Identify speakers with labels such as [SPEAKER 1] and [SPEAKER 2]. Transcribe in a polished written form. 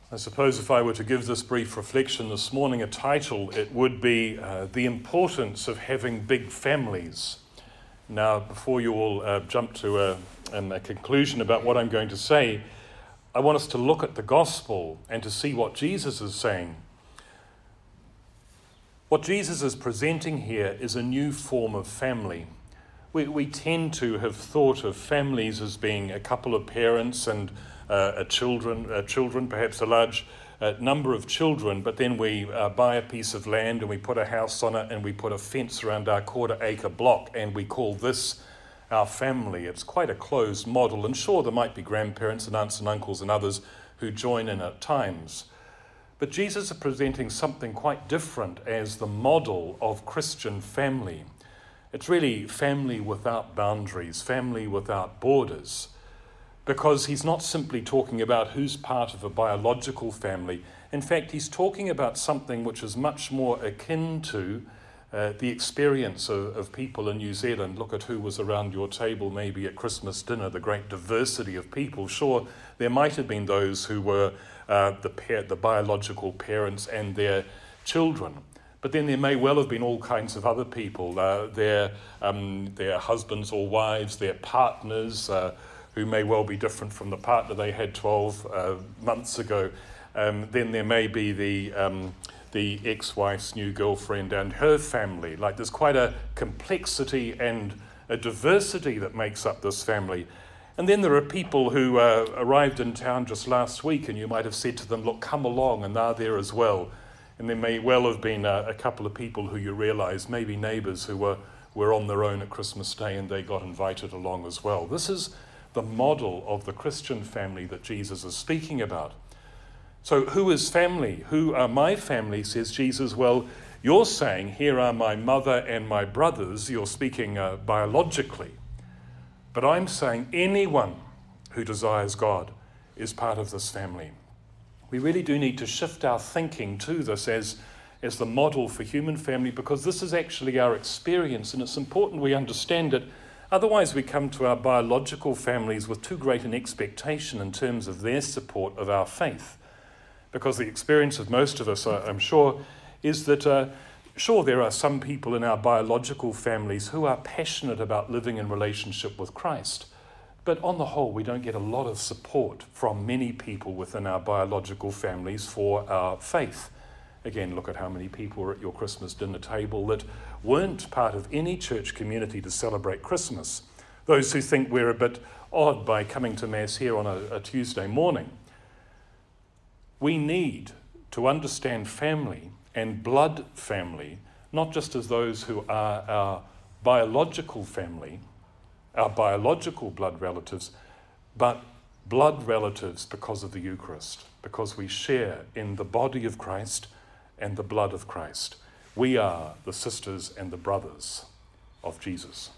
[SPEAKER 1] I suppose if I were to give this brief reflection this morning a title, it would be The Importance of Having Big Families. Now, before you all jump to a conclusion about what I'm going to say, I want us to look at the gospel and to see what Jesus is saying. What Jesus is presenting here is a new form of family. We tend to have thought of families as being a couple of parents and children, perhaps a large number of children, but then we buy a piece of land and we put a house on it and we put a fence around our quarter-acre block and we call this our family. It's quite a closed model, and sure, there might be grandparents and aunts and uncles and others who join in at times. But Jesus is presenting something quite different as the model of Christian family. It's really family without boundaries, family without borders. Because he's not simply talking about who's part of a biological family. In fact, he's talking about something which is much more akin to the experience of people in New Zealand. Look at who was around your table maybe at Christmas dinner, the great diversity of people. Sure, there might have been those who were the biological parents and their children. But then there may well have been all kinds of other people, their husbands or wives, their partners, who may well be different from the partner they had 12 months ago. Then there may be the ex-wife's new girlfriend and her family. Like, there's quite a complexity and a diversity that makes up this family. And then there are people who arrived in town just last week, and you might have said to them, look, come along, and they're there as well. And there may well have been a couple of people who you realise, maybe neighbours who were on their own at Christmas Day and they got invited along as well. This is the model of the Christian family that Jesus is speaking about. So who is family? Who are my family, says Jesus? Well, you're saying, here are my mother and my brothers. You're speaking biologically. But I'm saying anyone who desires God is part of this family. We really do need to shift our thinking to this as the model for human family, because this is actually our experience, and it's important we understand it. Otherwise, we come to our biological families with too great an expectation in terms of their support of our faith. Because the experience of most of us, I'm sure, is that, sure, there are some people in our biological families who are passionate about living in relationship with Christ. But on the whole, we don't get a lot of support from many people within our biological families for our faith. Again, look at how many people were at your Christmas dinner table that weren't part of any church community to celebrate Christmas. Those who think we're a bit odd by coming to Mass here on a Tuesday morning. We need to understand family and blood family, not just as those who are our biological family, our biological blood relatives, but blood relatives because of the Eucharist, because we share in the body of Christ and the blood of Christ. We are the sisters and the brothers of Jesus.